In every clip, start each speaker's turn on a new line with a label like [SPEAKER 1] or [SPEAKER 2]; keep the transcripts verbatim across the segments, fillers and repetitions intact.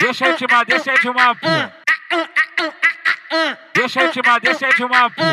[SPEAKER 1] Deixa eu te mandar, deixa eu te mandar, pô. Deixa eu te mandar, deixa eu te mandar, pô.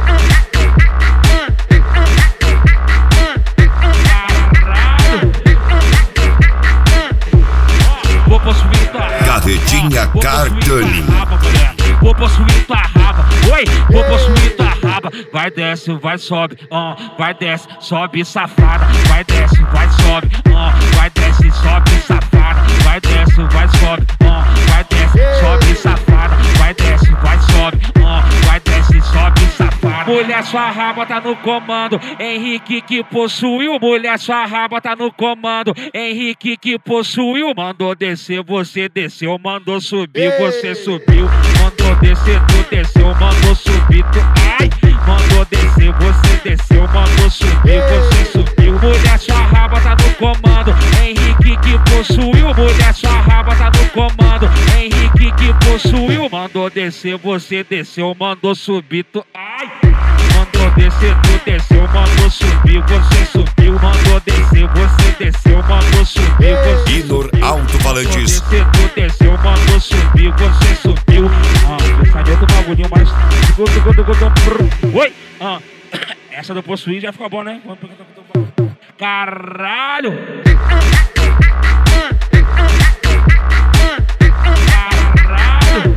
[SPEAKER 1] Vou possuir tua raba.
[SPEAKER 2] Gavetinha Cartani.
[SPEAKER 1] Vou possuir tua raba. Oi, vou possuir tua raba. Vai desce, vai sobe, uh, vai desce, sobe safada. Vai desce, vai sobe, uh, vai desce, sobe safada. Vai desce, vai sobe, uh, vai desce, sobe safada. Vai desce, vai sobe, uh, vai desce, sobe safada. Mulher, sua raba tá no comando. Henrique que possuiu. Mulher, sua raba tá no comando. Henrique que possuiu. Mandou descer, você desceu. Mandou subir, você subiu. Mandou descer, tu desceu. Mandou subir, tu ai. Mandou descer, você desceu. Mandou subir, você subiu. Mulher, sua raba tá no comando. Henrique que possuiu. Mulher, sua raba tá no comando. Henrique que possuiu. Mandou descer, você desceu. Mandou subir, tu ai. Mandou descer, tu desceu, mandou subir, você subiu. Mandou descer, você desceu, mandou subir, você
[SPEAKER 2] Inor Alto-Falantes.
[SPEAKER 1] Mandou descer, tu desceu, mandou subir, você subiu. Ah, pensar de outro bagulhinho, mas... Oi! Ah, essa do possuir já ficou bom, né? Caralho! Caralho!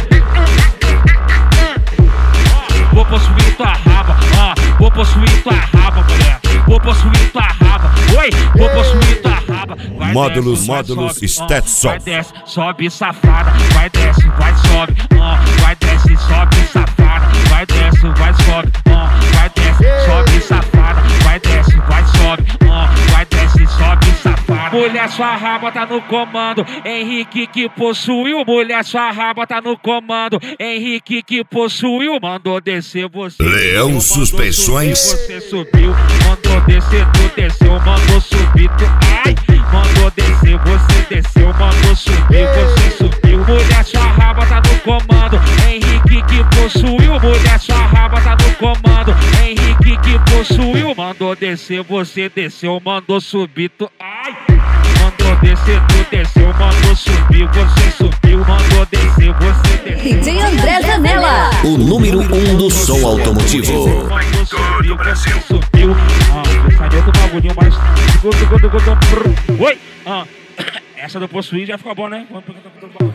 [SPEAKER 1] Vou possuir tua raba, ah, vou possuir tua raba, mulher. Vou possuir tua raba, oi, vou possuir tua raba. Vai
[SPEAKER 2] Módulos,
[SPEAKER 1] desce,
[SPEAKER 2] módulos,
[SPEAKER 1] sobe,
[SPEAKER 2] Stetson.
[SPEAKER 1] Vai desce, sobe safada. Vai desce, vai sobe, ah, vai desce, sobe safada. Vai desce, vai sobe, ah, vai desce, sobe safada. Vai desce, vai sobe, ah, vai desce, sobe safada. Mulher, sua raba tá no comando. Henrique que possuiu. Mulher, sua raba tá no comando. Henrique que possuiu. Mandou descer, você
[SPEAKER 2] Leão
[SPEAKER 1] desceu,
[SPEAKER 2] Suspensões.
[SPEAKER 1] subir, você subiu. Mandou descer, tu desceu. Mandou subir, tu ai. Mandou descer, você desceu. Mandou subir, você subiu. Mulher, sua raba tá no comando. Henrique que possuiu. Mulher, sua raba tá no comando. Henrique que possuiu. Mandou descer, você desceu. Mandou subir, tu ai. Mandou descer, tu desceu. Mandou subir, você subiu. Mandou descer, você desceu.
[SPEAKER 3] D J André Zanella,
[SPEAKER 2] O número um do som automotivo.
[SPEAKER 1] Mandou subir, você subiu. Ah, pensar de outro bagulhinho, mas... Oi! Ah, essa do possuir já ficou bom, né?